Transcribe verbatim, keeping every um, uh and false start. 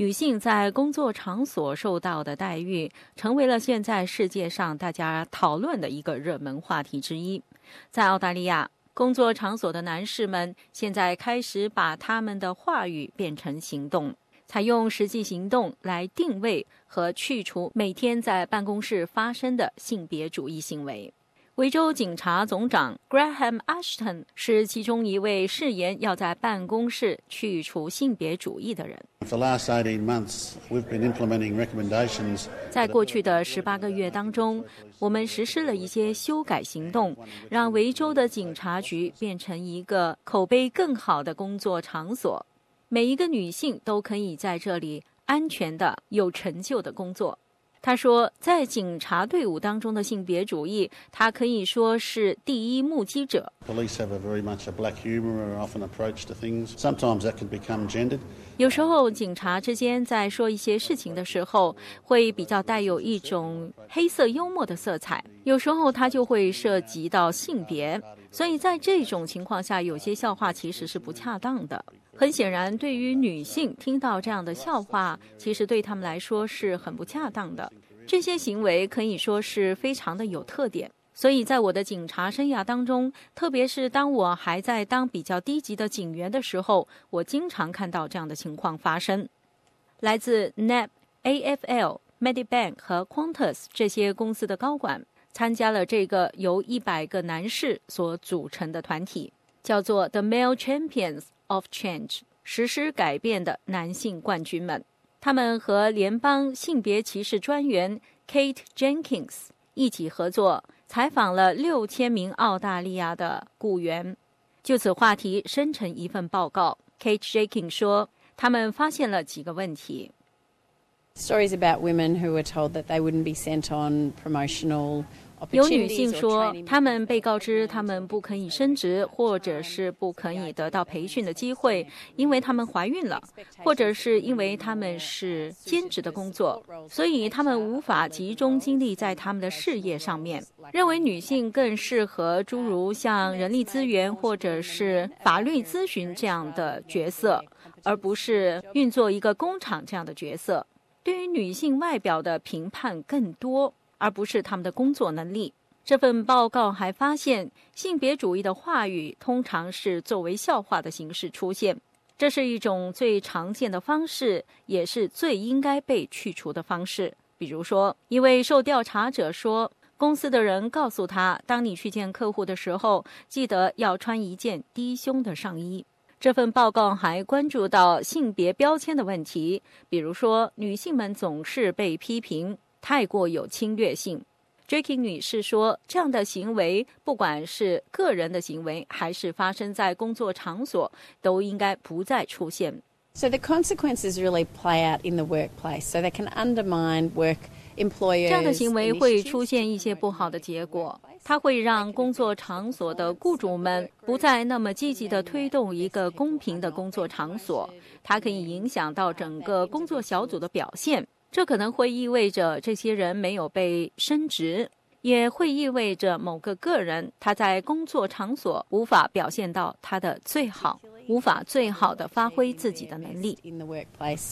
女性在工作场所受到的待遇成为了现在世界上大家讨论的一个热门话题之一。在澳大利亚，工作场所的男士们现在开始把他们的话语变成行动，采用实际行动来定位和去除每天在办公室发生的性别主义行为。维州警察总长 Graham Ashton 是其中一位誓言要在办公室去除性别主义的人。在过去的十八个月当中，我们实施了一些修改行动，让维州的警察局变成一个口碑更好的工作场所。每一个女性都可以在这里安全的、有成就的工作。他说，在警察队伍当中的性别主义，他可以说是第一目击者。有时候警察之间在说一些事情的时候，会比较带有一种黑色幽默的色彩，有时候它就会涉及到性别，所以在这种情况下，有些笑话其实是不恰当的。很显然，对于女性听到这样的笑话，其实对她们来说是很不恰当的。这些行为可以说是非常的有特点。所以在我的警察生涯当中，特别是当我还在当比较低级的警员的时候，我经常看到这样的情况发生。来自 N A B、A F L、Medibank 和 Qantas 这些公司的高管参加了这个由一百个男士所组成的团体，叫做 The Male Champions of Change， 实施改变的男性冠军们。他们和联邦性别歧视专员 Kate Jenkins 一起合作，采访了六千名澳大利亚的雇员，就此话题生成一份报告。 Kate Jenkins 说，他们发现了几个问题。 Stories about women who were told that they wouldn't be sent on promotional 有女性说，她们被告知她们不可以升职，或者是不可以得到培训的机会，因为她们怀孕了，或者是因为她们是兼职的工作，所以她们无法集中精力在她们的事业上面。认为女性更适合诸如像人力资源或者是法律咨询这样的角色，而不是运作一个工厂这样的角色。对于女性外表的评判更多，而不是他们的工作能力。这份报告还发现，性别主义的话语通常是作为笑话的形式出现，这是一种最常见的方式，也是最应该被去除的方式。比如说，一位受调查者说，公司的人告诉他，当你去见客户的时候，记得要穿一件低胸的上衣。这份报告还关注到性别标签的问题，比如说，女性们总是被批评太过有侵略性。 Jackie 女士说，这样的行为不管是个人的行为还是发生在工作场所，都应该不再出现。 So the consequences really play out in the workplace, so they can undermine work employers. 这样的行为会出现一些不好的结果，它会让工作场所的雇主们不再那么积极地推动一个公平的工作场所，它可以影响到整个工作小组的表现。这可能会意味着这些人没有被升职，也会意味着某个个人他在工作场所无法表现到他的最好，无法最好地发挥自己的能力。